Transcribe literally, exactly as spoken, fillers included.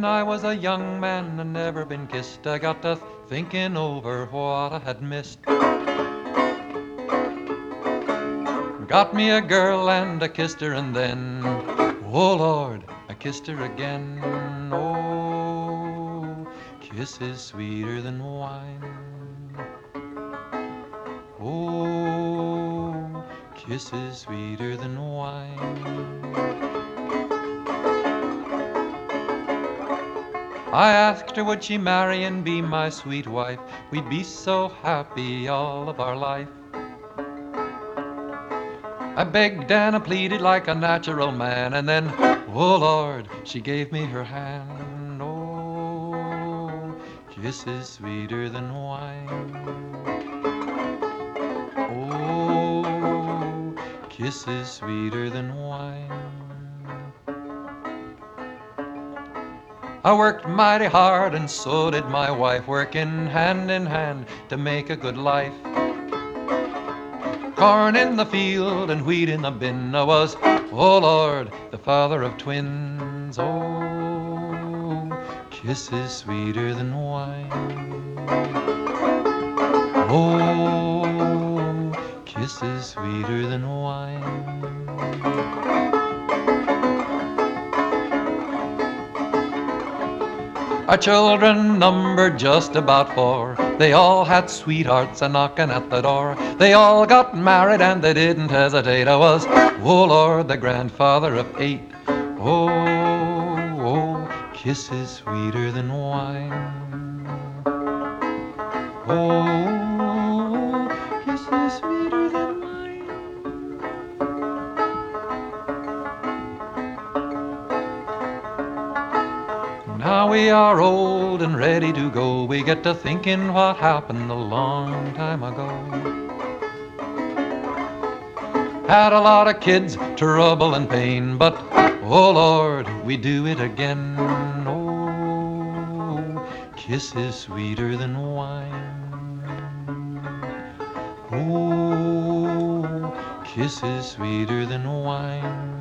When I was a young man and never been kissed, I got to thinking over what I had missed. Got me a girl and I kissed her, and then, oh Lord, I kissed her again. Oh, kisses sweeter than wine. Oh, kisses sweeter than wine. I asked her would she marry and be my sweet wife. We'd be so happy all of our life. I begged and I pleaded like a natural man, and then, oh Lord, she gave me her hand. Oh, kisses sweeter than wine. Oh, kisses sweeter than wine. I worked mighty hard and so did my wife, working hand in hand to make a good life. Corn in the field and wheat in the bin, I was, oh Lord, the father of twins. Oh, kisses sweeter than wine. Oh, kisses sweeter than wine. Our children numbered just about four. They all had sweethearts a knocking at the door. They all got married and they didn't hesitate. I was, oh Lord, the grandfather of eight. Oh, oh, kisses sweeter than wine. Oh, kisses sweeter than wine. Now we are old and ready to go. We get to thinking what happened a long time ago. Had a lot of kids, trouble and pain, but oh Lord, we do it again. Oh, kisses sweeter than wine. Oh, kisses sweeter than wine.